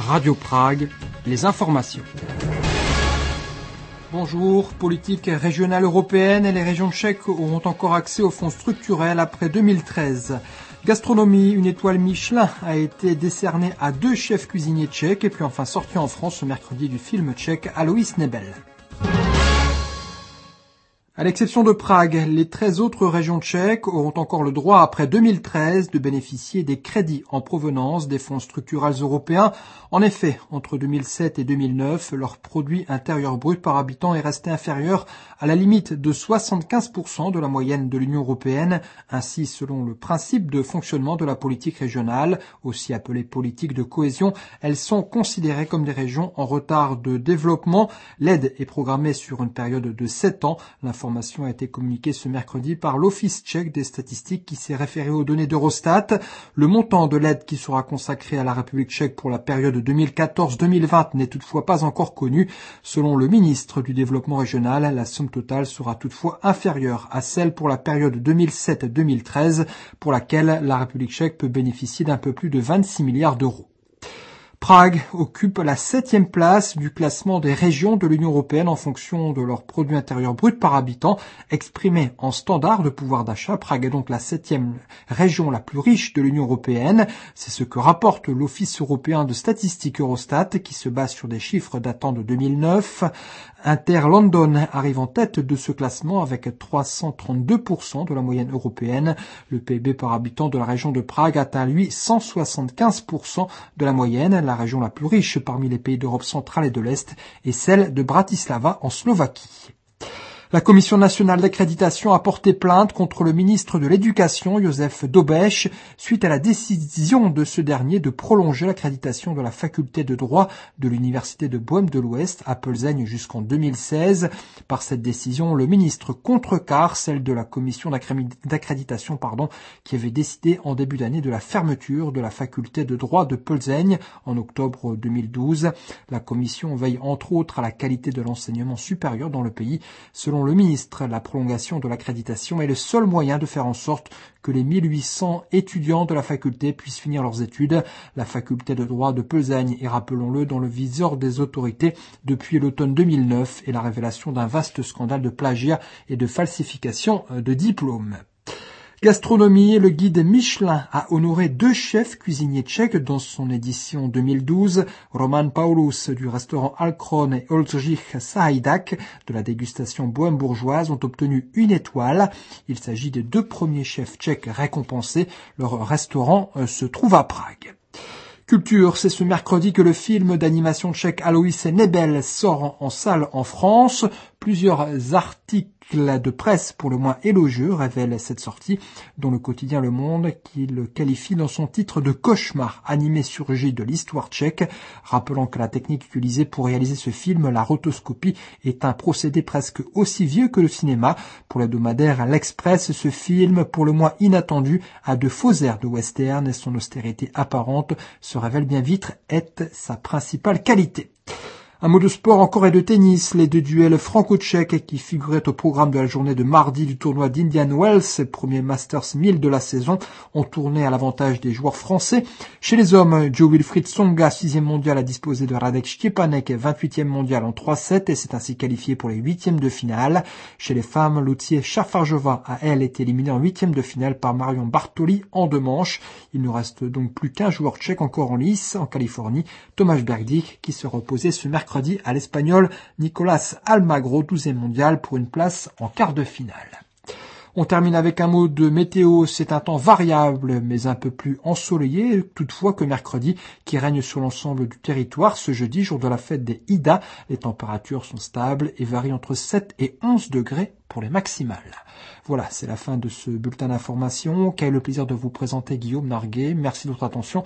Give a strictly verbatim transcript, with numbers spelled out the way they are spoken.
Radio Prague, les informations. Bonjour, politique régionale européenne et les régions tchèques auront encore accès aux fonds structurels après deux mille treize. Gastronomie, une étoile Michelin a été décernée à deux chefs cuisiniers tchèques et puis enfin sorti en France ce mercredi du film tchèque Alois Nebel. À l'exception de Prague, les treize autres régions tchèques auront encore le droit, après deux mille treize, de bénéficier des crédits en provenance des fonds structurels européens. En effet, entre deux mille sept et deux mille neuf, leur produit intérieur brut par habitant est resté inférieur à la limite de soixante-quinze pour cent de la moyenne de l'Union européenne. Ainsi, selon le principe de fonctionnement de la politique régionale, aussi appelée politique de cohésion, elles sont considérées comme des régions en retard de développement. L'aide est programmée sur une période de sept ans. L'information L'information a été communiquée ce mercredi par l'Office tchèque des statistiques qui s'est référé aux données d'Eurostat. Le montant de l'aide qui sera consacré à la République tchèque pour la période deux mille quatorze deux mille vingt n'est toutefois pas encore connu. Selon le ministre du Développement régional, la somme totale sera toutefois inférieure à celle pour la période deux mille sept deux mille treize, pour laquelle la République tchèque peut bénéficier d'un peu plus de vingt-six milliards d'euros. Prague occupe la septième place du classement des régions de l'Union européenne en fonction de leur produit intérieur brut par habitant, exprimé en standard de pouvoir d'achat. Prague est donc la septième région la plus riche de l'Union européenne. C'est ce que rapporte l'Office européen de statistique Eurostat, qui se base sur des chiffres datant de deux mille neuf. Inter-London arrive en tête de ce classement avec trois cent trente-deux pour cent de la moyenne européenne. Le P I B par habitant de la région de Prague atteint, lui, cent soixante-quinze pour cent de la moyenne. La région la plus riche parmi les pays d'Europe centrale et de l'Est est celle de Bratislava en Slovaquie. La Commission nationale d'accréditation a porté plainte contre le ministre de l'Éducation, Josef Dobeš, suite à la décision de ce dernier de prolonger l'accréditation de la faculté de droit de l'Université de Bohême de l'Ouest à Plzeň jusqu'en deux mille seize. Par cette décision, le ministre contrecarre celle de la Commission d'accréditation, pardon, qui avait décidé en début d'année de la fermeture de la faculté de droit de Plzeň en octobre deux mille douze. La Commission veille entre autres à la qualité de l'enseignement supérieur dans le pays. Selon le ministre, la prolongation de l'accréditation est le seul moyen de faire en sorte que les mille huit cents étudiants de la faculté puissent finir leurs études. La faculté de droit de Plzeň est, rappelons-le, dans le viseur des autorités depuis l'automne deux mille neuf et la révélation d'un vaste scandale de plagiat et de falsification de diplômes. Gastronomie, le guide Michelin a honoré deux chefs cuisiniers tchèques dans son édition deux mille douze. Roman Paulus du restaurant Alkron et Oldřich Sahajdak de la dégustation bohème bourgeoise ont obtenu une étoile. Il s'agit des deux premiers chefs tchèques récompensés. Leur restaurant se trouve à Prague. Culture, c'est ce mercredi que le film d'animation tchèque Alois Nebel sort en salle en France. Plusieurs articles de presse pour le moins élogieux révèlent cette sortie, dont le quotidien Le Monde qui le qualifie dans son titre de cauchemar animé surgi de l'histoire tchèque, rappelant que la technique utilisée pour réaliser ce film, la rotoscopie, est un procédé presque aussi vieux que le cinéma. Pour l'hebdomadaire L'Express, ce film, pour le moins inattendu, a de faux airs de western et son austérité apparente se révèle bien vite être sa principale qualité. Un mot de sport encore et de tennis. Les deux duels franco-tchèques qui figuraient au programme de la journée de mardi du tournoi d'Indian Wells, premier Masters mille de la saison, ont tourné à l'avantage des joueurs français. Chez les hommes, Jo-Wilfried Tsonga, sixième mondial, a disposé de Radek Štěpánek, vingt-huitième mondial en trois sept et s'est ainsi qualifié pour les huitièmes de finale. Chez les femmes, Lucie Šafářová a, elle, été éliminée en huitièmes de finale par Marion Bartoli en deux manches. Il ne reste donc plus qu'un joueur tchèque encore en lice, en Californie, Tomáš Berdych, qui se reposait ce mercredi à l'Espagnol Nicolás Almagro, douzième mondial, pour une place en quart de finale. On termine avec un mot de météo. C'est un temps variable, mais un peu plus ensoleillé, toutefois que mercredi, qui règne sur l'ensemble du territoire. Ce jeudi, jour de la fête des Ida, les températures sont stables et varient entre sept et onze degrés pour les maximales. Voilà, c'est la fin de ce bulletin d'information qu'a eu le plaisir de vous présenter Guillaume Narguet. Merci de votre attention